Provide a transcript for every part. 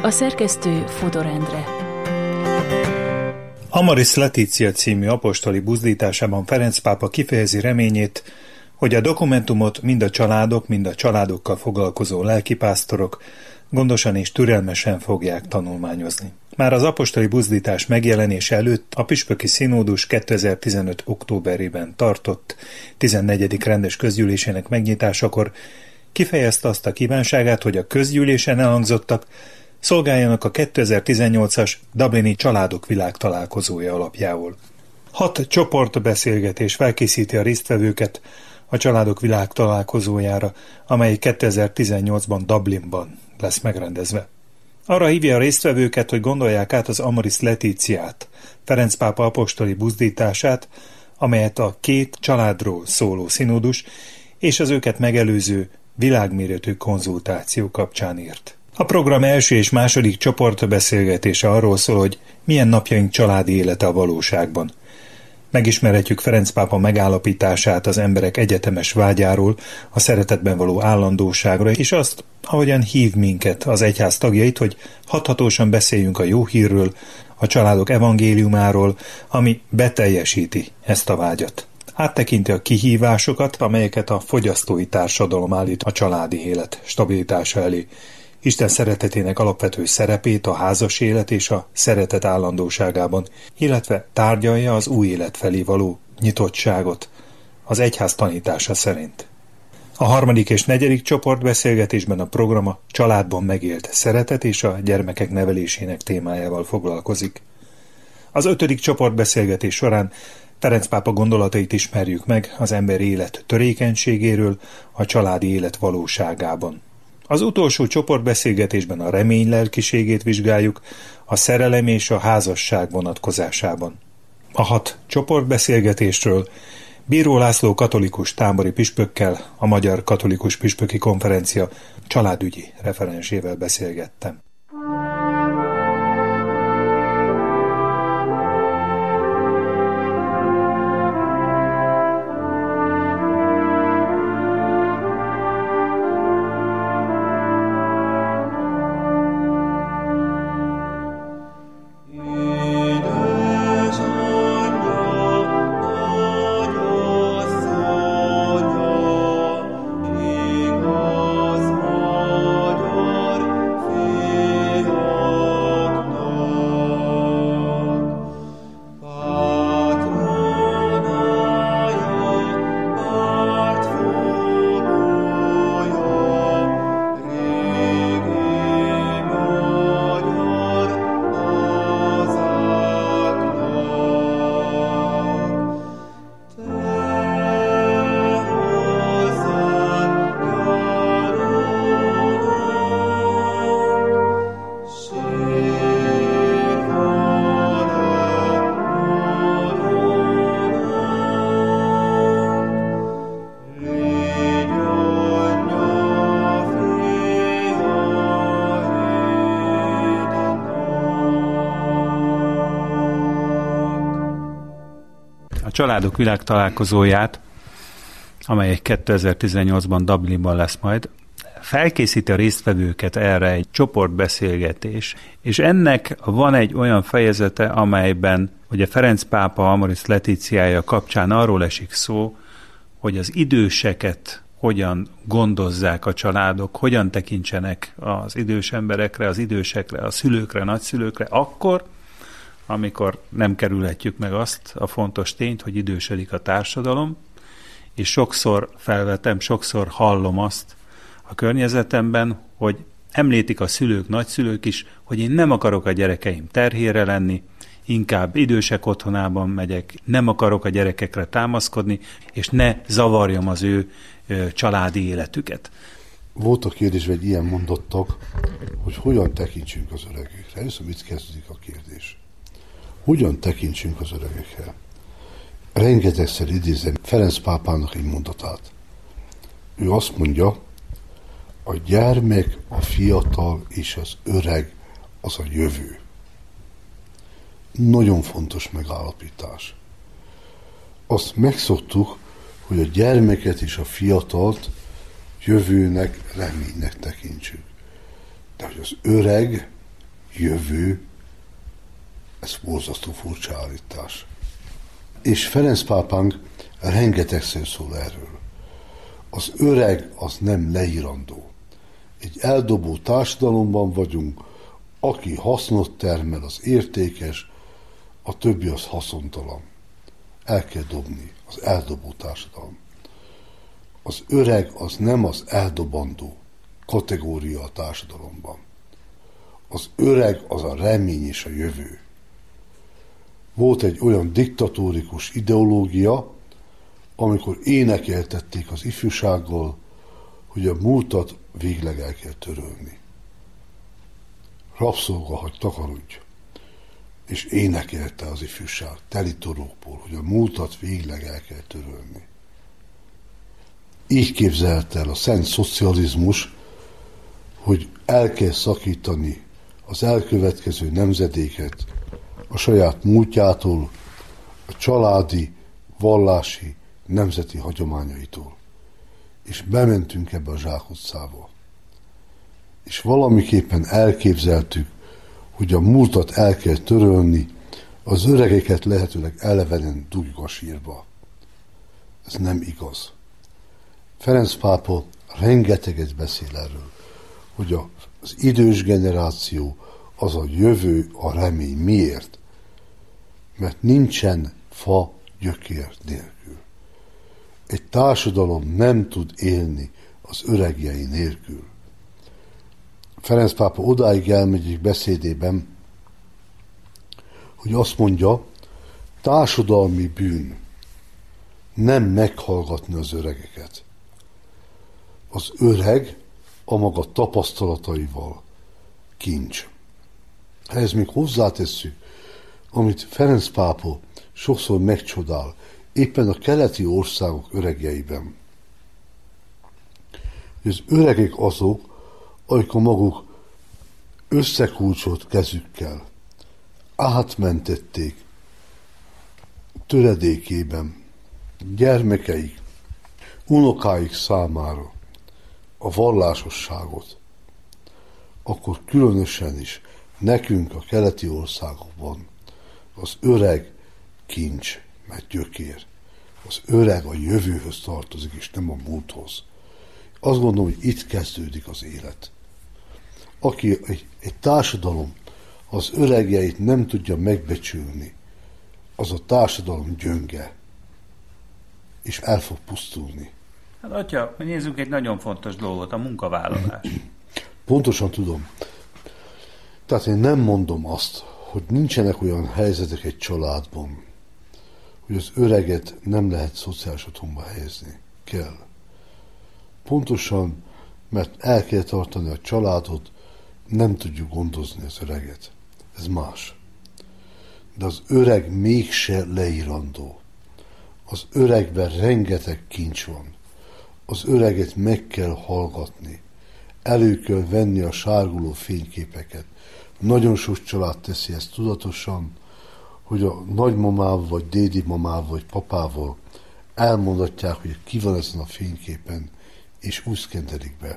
A szerkesztő Fodor Endre. Amoris Laetitia című apostoli buzdításában Ferenc pápa kifejezi reményét, hogy a dokumentumot mind a családok, mind a családokkal foglalkozó lelkipásztorok gondosan és türelmesen fogják tanulmányozni. Már az apostoli buzdítás megjelenése előtt a püspöki színódus 2015. októberében tartott 14. rendes közgyűlésének megnyitásakor kifejezte azt a kívánságát, hogy a közgyűlésen elhangzottak szolgáljanak a 2018-as Dublini Családok Világtalálkozója alapjául. 6 csoportbeszélgetés felkészíti a résztvevőket a Családok Világtalálkozójára, amely 2018-ban Dublinban lesz megrendezve. Arra hívja a résztvevőket, hogy gondolják át az Amoris Laetitiát, Ferenc pápa apostoli buzdítását, amelyet a 2 családról szóló színódus és az őket megelőző világméretű konzultáció kapcsán írt. A program első és második csoportbeszélgetése arról szól, hogy milyen napjaink családi élete a valóságban. Megismerhetjük Ferenc pápa megállapítását az emberek egyetemes vágyáról, a szeretetben való állandóságra, és azt, ahogyan hív minket, az egyház tagjait, hogy hathatósan beszéljünk a jó hírről, a családok evangéliumáról, ami beteljesíti ezt a vágyat. Áttekinti a kihívásokat, amelyeket a fogyasztói társadalom állít a családi élet stabilitása elé. Isten szeretetének alapvető szerepét a házas élet és a szeretet állandóságában, illetve tárgyalja az új élet felé való nyitottságot az egyház tanítása szerint. A 3. és 4. csoportbeszélgetésben a program a családban megélt szeretet és a gyermekek nevelésének témájával foglalkozik. Az 5. csoportbeszélgetés során Ferenc pápa gondolatait ismerjük meg az ember élet törékenységéről a családi élet valóságában. Az utolsó csoportbeszélgetésben a remény lelkiségét vizsgáljuk a szerelem és a házasság vonatkozásában. A 6 csoportbeszélgetésről Bíró László katolikus tábori püspökkel, a Magyar Katolikus Püspöki Konferencia családügyi referensével beszélgettem. Családok Világtalálkozóját, amely 2018-ban Dublinban lesz majd, felkészíti a résztvevőket erre egy csoportbeszélgetés, és ennek van egy olyan fejezete, amelyben ugye Ferenc pápa Amoris Laetitiája kapcsán arról esik szó, hogy az időseket hogyan gondozzák a családok, hogyan tekintsenek az idős emberekre, az idősekre, a szülőkre, nagyszülőkre, akkor, amikor nem kerülhetjük meg azt a fontos tényt, hogy idősödik a társadalom, és sokszor felvetem, sokszor hallom azt a környezetemben, hogy említik a szülők, nagyszülők is, hogy én nem akarok a gyerekeim terhére lenni, inkább idősek otthonában megyek, nem akarok a gyerekekre támaszkodni, és ne zavarjam az ő családi életüket. Volt a kérdésben egy ilyen mondottak, hogy hogyan tekintsünk az öregekre. Először mit kezdődik a kérdés? Hogyan tekintsünk az öregekre? Rengetegszer idézem Ferenc pápának egy mondatát. Ő azt mondja, a gyermek, a fiatal és az öreg az a jövő. Nagyon fontos megállapítás. Azt megszoktuk, hogy a gyermeket és a fiatalt jövőnek, reménynek tekintsük. De hogy az öreg, jövő, ez borzasztó furcsa állítás. És Ferenc pápánk rengetegszer szól erről. Az öreg az nem leírandó. Egy eldobó társadalomban vagyunk, aki hasznot termel, az értékes, a többi az haszontalan. El kell dobni, az eldobó társadalom. Az öreg az nem az eldobandó kategória a társadalomban. Az öreg az a remény és a jövő. Volt egy olyan diktatórikus ideológia, amikor énekeltették az ifjúsággal, hogy a múltat végleg el kell törölni. Rabszolga, hogy takarodj, és énekelte az ifjúság teli torokból, hogy a múltat végleg el kell törölni. Így képzelte el a szent szocializmus, hogy el kell szakítani az elkövetkező nemzedéket a saját múltjától, a családi, vallási, nemzeti hagyományaitól. És bementünk ebbe a zsákutcába. És valamiképpen elképzeltük, hogy a múltat el kell törölni, az öregeket lehetőleg elevenen dugjuk a sírba. Ez nem igaz. Ferenc pápa rengeteget beszél erről, hogy az idős generáció az a jövő, a remény. Miért? Mert nincsen fa gyökér nélkül. Egy társadalom nem tud élni az öregjei nélkül. Ferenc pápa odáig elmegy egy beszédében, hogy azt mondja, társadalmi bűn nem meghallgatni az öregeket. Az öreg a maga tapasztalataival kincs. Ehhez még hozzátesszük, amit Ferenc pápa sokszor megcsodál, éppen a keleti országok öregjeiben. Az öregek azok, akik a maguk összekulcsolt kezükkel átmentették töredékében gyermekeik, unokáik számára a vallásosságot, akkor különösen is nekünk a keleti országokban az öreg kincs, mert gyökér. Az öreg a jövőhöz tartozik, és nem a múlthoz. Azt gondolom, hogy itt kezdődik az élet. Aki egy társadalom az öregjeit nem tudja megbecsülni, az a társadalom gyönge, és el fog pusztulni. Hát atya, nézzük egy nagyon fontos dolgot, a munkavállalás. Pontosan tudom. Tehát én nem mondom azt, hogy nincsenek olyan helyzetek egy családban, hogy az öreget nem lehet szociális otthonba helyezni. Kell. Pontosan, mert el kell tartani a családot, nem tudjuk gondozni az öreget. Ez más. De az öreg mégse leírandó. Az öregben rengeteg kincs van. Az öreget meg kell hallgatni. Elő kell venni a sárguló fényképeket. Nagyon sok család teszi ezt tudatosan, hogy a nagymamával, vagy dédimamával, vagy papával elmondatják, hogy ki van ezen a fényképen, és úgy szkendelik be.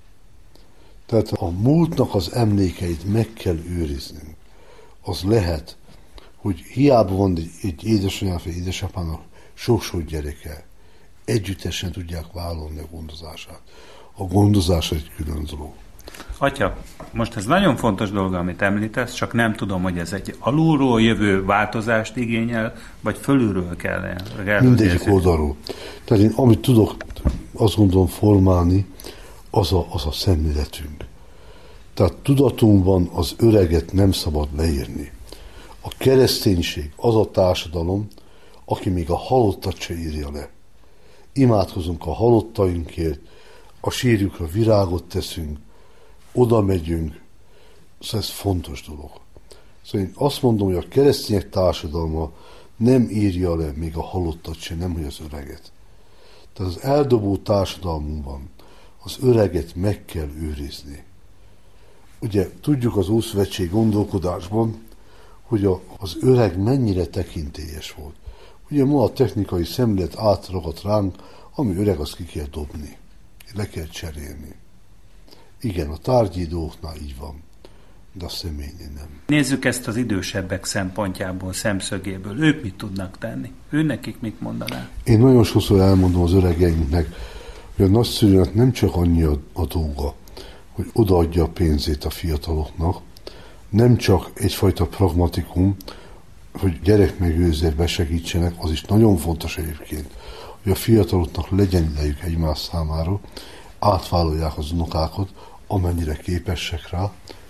Tehát a múltnak az emlékeit meg kell őriznünk. Az lehet, hogy hiába van egy édesanyának vagy édesapának sok-sok gyereke, együttesen tudják vállalni a gondozását. A gondozás egy külön dolog. Atya, most ez nagyon fontos dolog, amit említesz, csak nem tudom, hogy ez egy alulról jövő változást igényel, vagy fölülről kell. Mindegyik oldalról. Tehát én amit tudok, azt gondolom formálni, az a szemléletünk. Tehát tudatunkban az öreget nem szabad leírni. A kereszténység az a társadalom, aki még a halottat se írja le. Imádkozunk a halottainkért, a sírjukra virágot teszünk, oda megyünk, szóval ez fontos dolog. Szóval én azt mondom, hogy a keresztények társadalma nem írja le még a halottat se, nem hogy az öreget. Tehát az eldobó társadalmunkban az öreget meg kell őrizni. Ugye tudjuk az Ószövetség gondolkodásban, hogy az öreg mennyire tekintélyes volt. Ugye ma a technikai szemlélet átragadt ránk, ami öreg, azt ki kell dobni. Le kell cserélni. Igen, a tárgyi dolgoknál így van. de a személyné nem. Nézzük ezt az idősebbek szempontjából, szemszögéből. Ők mit tudnak tenni? Ő nekik mit mondaná? Én nagyon sokszor elmondom az öregeinknek, hogy a nagyszülőnek nem csak annyi a dolga, hogy odaadja a pénzét a fiataloknak, nem csak egyfajta pragmatikum, hogy gyerekmegőrzésbe besegítsenek, az is nagyon fontos egyébként, hogy a fiataloknak legyen idejük egymás számára, átvállalják az unokákat, amennyire képesek rá,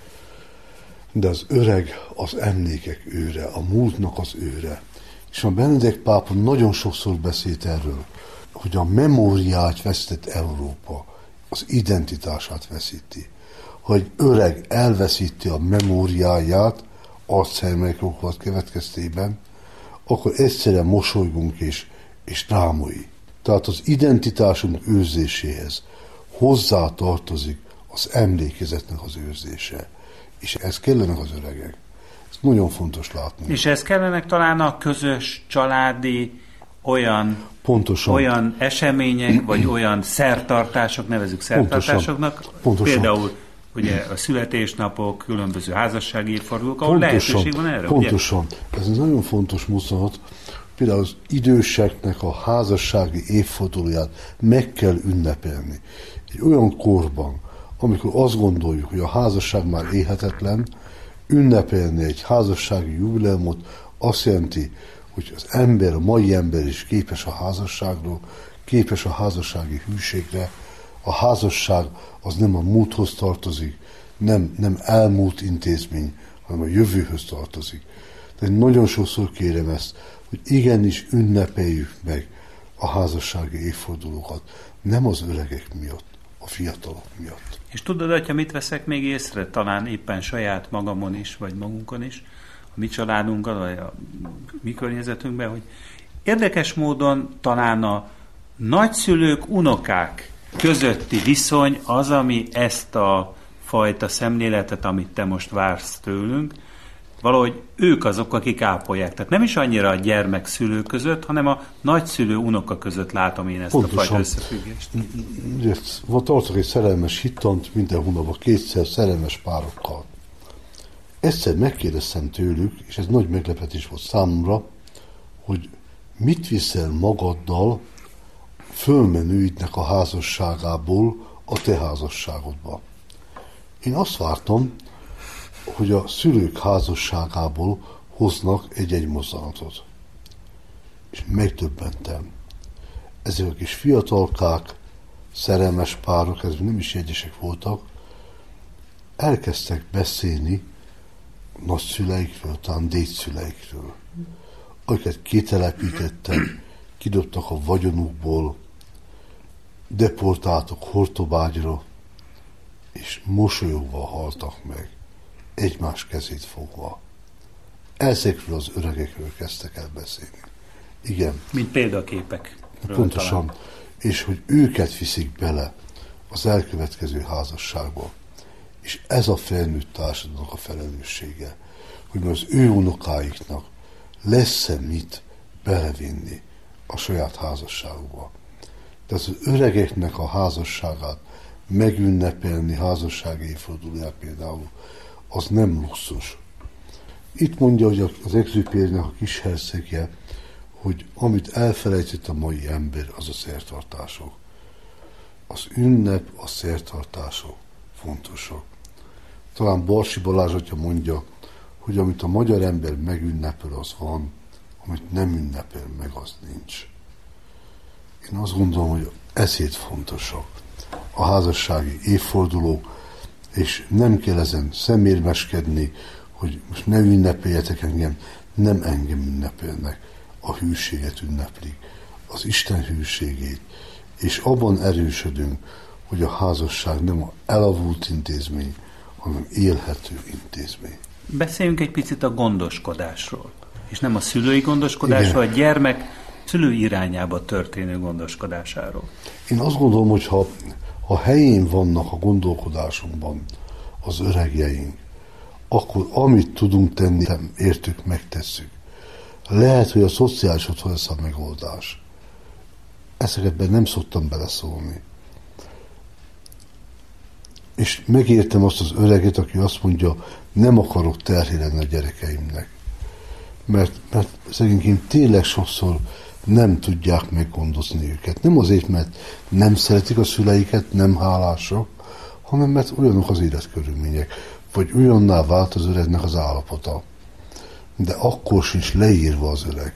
de az öreg az emlékek őre, a múltnak az őre. És a Benedek pápa nagyon sokszor beszélt erről, hogy a memóriát vesztett Európa, az identitását veszíti. Ha egy öreg elveszíti a memóriáját Alzheimer-kórokozat következtében, akkor egyszerűen mosolygunk és drámai. Tehát az identitásunk őrzéséhez hozzá tartozik az emlékezetnek az őrzése. És ez kellenek az öregek. Ez nagyon fontos látni. És ez kellenek talán a közös, családi, olyan események, vagy olyan szertartások, nevezzük szertartásoknak. Pontosan. Például ugye a születésnapok, különböző házassági évfordulók, ahol lehetőség van erre. Pontosan. Ugye? Ez egy nagyon fontos mozzanat. Például az időseknek a házassági évfordulóját meg kell ünnepelni. Egy olyan korban, amikor azt gondoljuk, hogy a házasság már élhetetlen, ünnepelni egy házassági jubileumot azt jelenti, hogy az ember, a mai ember is képes a házasságról, képes a házassági hűségre. A házasság az nem a múlthoz tartozik, nem elmúlt intézmény, hanem a jövőhöz tartozik. Tehát nagyon sokszor kérem ezt, hogy igenis ünnepeljük meg a házassági évfordulókat, nem az öregek miatt, a fiatalok miatt. És tudod, atya, mit veszek még észre? Talán éppen saját magamon is, vagy magunkon is, a mi családunkon, vagy a mi környezetünkben, hogy érdekes módon talán a nagyszülők, unokák közötti viszony az, ami ezt a fajta szemléletet, amit te most vársz tőlünk, valahogy ők azok, akik ápolják. Tehát nem is annyira a gyermek-szülő között, hanem a nagyszülő-unoka között látom én ezt pontosan a fajta összefüggést. Ugye, tartok egy szerelmes hittant minden hónapban 2 szerelmes párokkal. Egyszer megkérdeztem tőlük, és ez nagy meglepetés volt számomra, hogy mit viszel magaddal fölmenőidnek a házasságából a te házasságodba. Én azt vártam, hogy a szülők házasságából hoznak egy mozzanatot. És megdöbbentem. Ezek a kis fiatalkák, szerelmes párok, ez nem is jegyesek voltak, elkezdtek beszélni nagyszüleikről, talán dédszüleikről, akiket kitelepítettek, kidobtak a vagyonukból, deportáltak Hortobágyra, és mosolyogva haltak meg, egymás kezét fogva. Ezekről az öregekről kezdtek el beszélni. Igen. Mint példaképek. Pontosan. Talán. És hogy őket viszik bele az elkövetkező házasságba. És ez a felnőtt társadalomnak a felelőssége, hogy az ő unokáiknak lesz-e mit belevinni a saját házasságukba. Tehát az öregeknek a házasságát megünnepelni, házassági évfordulóját például, az nem luxus. Itt mondja, hogy az Exupérynek a kis hercegje, hogy amit elfelejtett a mai ember, az a szertartások. Az ünnep, a szertartások fontosak. Talán Barsi Balázs atya mondja, hogy amit a magyar ember megünnepel, az van, amit nem ünnepel meg, az nincs. Én azt gondolom, hogy ezért fontosak a házassági évfordulók, és nem kell ezen szemérmeskedni, hogy most ne ünnepeljetek engem, nem engem ünnepelnek, a hűséget ünneplik, az Isten hűségét, és abban erősödünk, hogy a házasság nem a elavult intézmény, hanem élhető intézmény. Beszéljünk egy picit a gondoskodásról, és nem a szülői gondoskodásról, a gyermek szülő irányába történő gondoskodásáról. Én azt gondolom, hogy ha helyén vannak a gondolkodásunkban az öregjeink, akkor amit tudunk tenni, értük, megtesszük. Lehet, hogy a szociális otthon lesz a megoldás. Ezekben nem szoktam beleszólni. És megértem azt az öreget, aki azt mondja, nem akarok terhé lenni a gyerekeimnek. Mert szegényként tényleg sokszor nem tudják meggondozni őket. Nem azért, mert nem szeretik a szüleiket, nem hálásak, hanem mert olyanok az életkörülmények, vagy olyanná vált az öregnek az állapota. De akkor sincs leírva az öreg.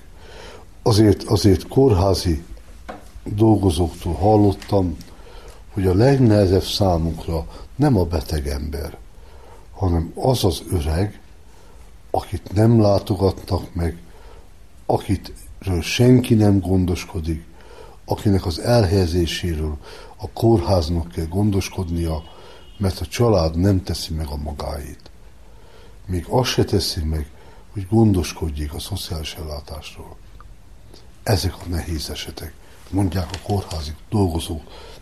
Azért kórházi dolgozóktól hallottam, hogy a legnehezebb számukra nem a beteg ember, hanem az az öreg, akit nem látogatnak meg, akitről senki nem gondoskodik, akinek az elhelyezéséről a kórháznak kell gondoskodnia, mert a család nem teszi meg a magáit. Még azt se teszi meg, hogy gondoskodjék a szociális ellátásról. Ezek a nehéz esetek, mondják a kórházi dolgozók,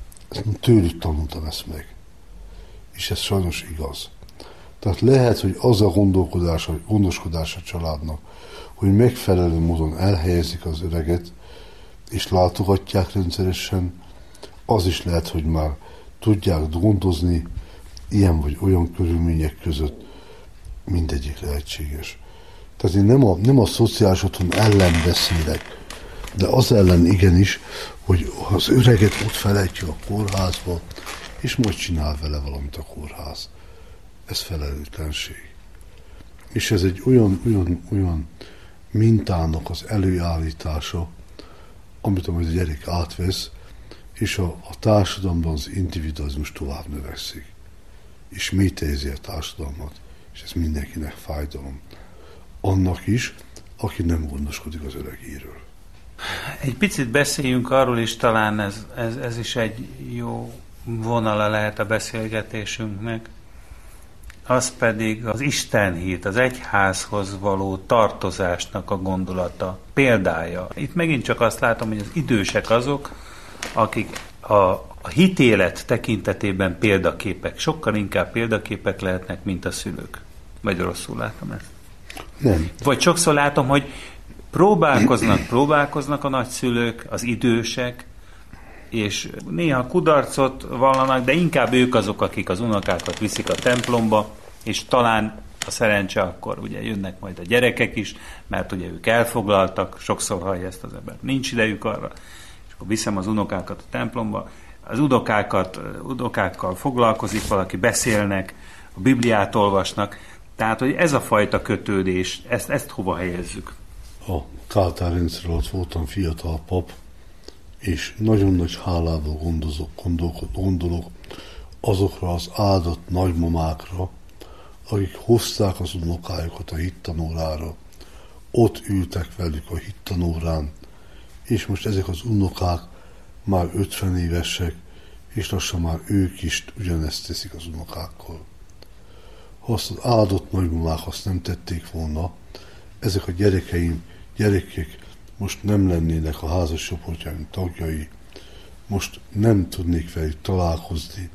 tőlük tanultam ezt meg. És ez sajnos igaz. Tehát lehet, hogy az a gondoskodás a családnak, hogy megfelelő módon elhelyezik az öreget, és látogatják rendszeresen, az is lehet, hogy már tudják gondozni ilyen vagy olyan körülmények között, mindegyik lehetséges. Tehát én nem a szociális otthon ellen beszélek, de az ellen igenis, hogy az öreget ott felejtjük a kórházba, és majd csinál vele valamit a kórház. Ez felelőtlenség. És ez egy olyan mintának az előállítása, amit a gyerek átvesz, és a társadalomban az individualizmus tovább növekszik. És mélyezi a társadalmat, és ez mindenkinek fájdalom. Annak is, aki nem gondoskodik az öregéről. Egy picit beszéljünk arról is, talán ez is egy jó vonala lehet a beszélgetésünknek, az pedig az istenhit, az egyházhoz való tartozásnak a gondolata, példája. Itt megint csak azt látom, hogy az idősek azok, akik a hitélet tekintetében példaképek, sokkal inkább példaképek lehetnek, mint a szülők. Vagy rosszul látom ezt? Nem. Vagy sokszor látom, hogy próbálkoznak a nagyszülők, az idősek, és néha kudarcot vallanak, de inkább ők azok, akik az unokákat viszik a templomba, és talán a szerencse akkor ugye jönnek majd a gyerekek is, mert ugye ők elfoglaltak, sokszor hallja ezt az ember, nincs idejük arra, és akkor viszem az unokákat a templomba, az unokákkal foglalkozik valaki, beszélnek, a Bibliát olvasnak, tehát, hogy ez a fajta kötődés, ezt hova helyezzük? A Káltár rendszer alatt voltam fiatal pap, és nagyon nagy hálával gondolok azokra az áldott nagymamákra, akik hozták az unokájukat a hittanórára, ott ültek velük a hittanórán, és most ezek az unokák már 50 évesek, és lassan már ők is ugyanezt teszik az unokákkal. Ha azt az áldott nagymamák azt nem tették volna, ezek a gyerekek most nem lennének a házas csoportjaink tagjai, most nem tudnék velük találkozni.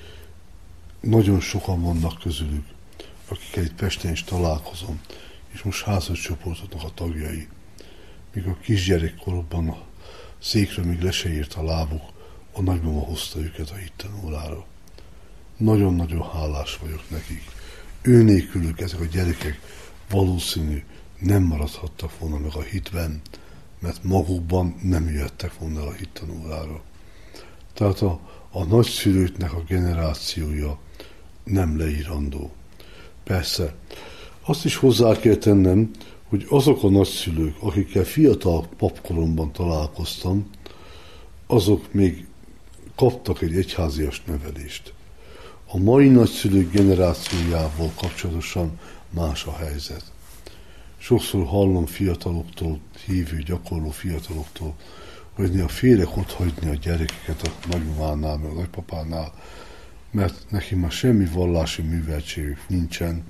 Nagyon sokan vannak közülük, akikkel itt Pesten is találkozom, és most házas csoportoknak a tagjai. Míg a kisgyerekkorban a székre még le se ért a lábuk, a nagymama hozta őket a hittanórára. Nagyon-nagyon hálás vagyok nekik. Ő nélkülük ezek a gyerekek valószínű nem maradhattak volna meg a hitben, mert magukban nem jöttek volna a hittanórára. Tehát a nagyszülőknek a generációja nem leírandó. Persze, azt is hozzá kell tennem, hogy azok a nagyszülők, akikkel fiatal papkoromban találkoztam, azok még kaptak egy egyházias nevelést. A mai nagyszülők generációjával kapcsolatosan más a helyzet. Sokszor hallom fiataloktól, hívő, gyakorló fiataloktól, hogy néha félek otthagyni a gyerekeket a nagymamánál, meg a nagypapánál, mert neki már semmi vallási műveltségük nincsen,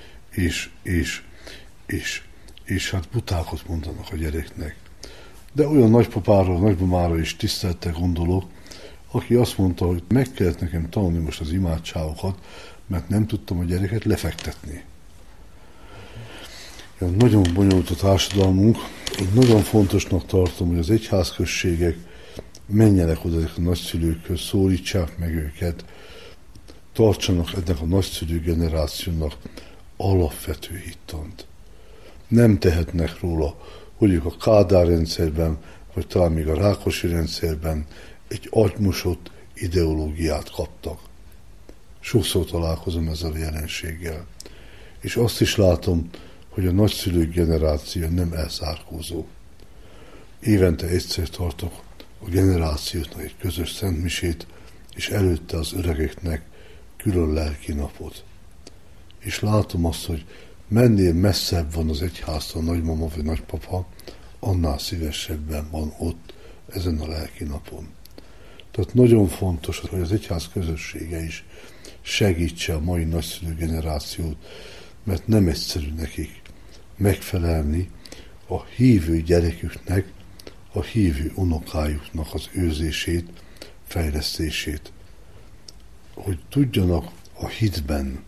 és hát butákat mondanak a gyereknek. De olyan nagypapára, nagymamára is tisztelettel gondolok, aki azt mondta, hogy meg kellett nekem tanulni most az imádságokat, mert nem tudtam a gyereket lefektetni. Nagyon bonyolult a társadalmunk. Én nagyon fontosnak tartom, hogy az egyházközségek menjenek oda a nagyszülőkhöz, szólítsák meg őket, tartsanak ennek a nagyszülő generációnak alapvető hittant. Nem tehetnek róla, hogy ők a Kádár rendszerben, vagy talán még a Rákosi rendszerben egy agymosott ideológiát kaptak. Sokszor találkozom ezzel a jelenséggel. És azt is látom, hogy a nagyszülők generáció nem elzárkózó. Évente egyszer tartok a generációknak egy közös szentmisét, és előtte az öregeknek külön lelki napot. És látom azt, hogy mennél messzebb van az egyháztól nagymama vagy nagypapa, annál szívesebben van ott ezen a lelki napon. Tehát nagyon fontos, hogy az egyház közössége is segítse a mai nagyszülő generációt, mert nem egyszerű nekik megfelelni a hívő gyereküknek, a hívő unokájuknak az őrzését, fejlesztését, hogy tudjanak a hitben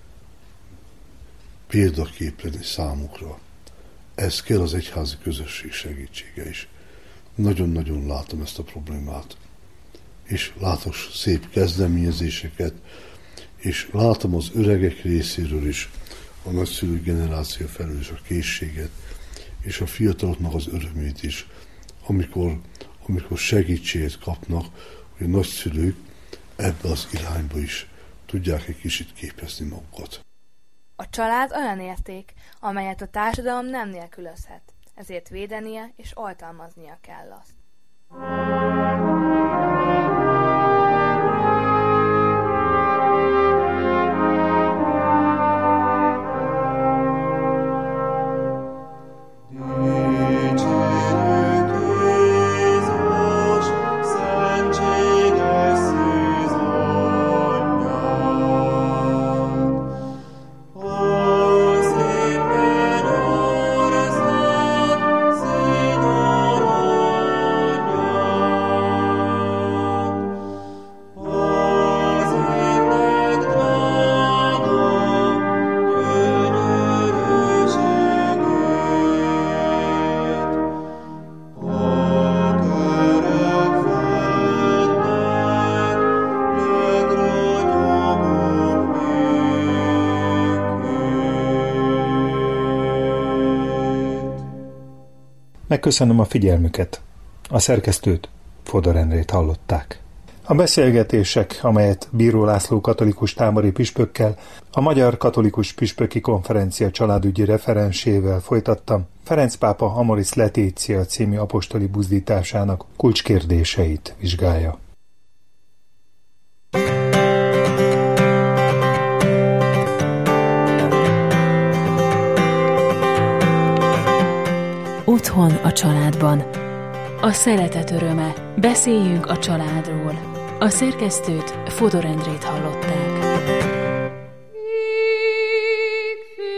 példakép lenni számukra. Ez kell az egyházi közösség segítsége is. Nagyon-nagyon látom ezt a problémát. És látok szép kezdeményezéseket, és látom az öregek részéről is a nagyszülő generáció felől is a készséget, és a fiataloknak az örömét is, amikor segítséget kapnak, hogy a nagyszülők ebbe az irányba is tudják egy kicsit képezni magukat. A család olyan érték, amelyet a társadalom nem nélkülözhet, ezért védenie és oltalmaznia kell azt. Megköszönöm a figyelmüket. A szerkesztőt, Fodor Endrét hallották. A beszélgetések, amelyet Bíró László katolikus tábori püspökkel, a Magyar Katolikus Püspöki Konferencia családügyi referensével folytattam, Ferenc pápa Amoris Laetitia című apostoli buzdításának kulcskérdéseit vizsgálja. Otthon a családban. A szeretet öröme. Beszéljünk a családról. A szerkesztőt, Fodor Endrét hallották.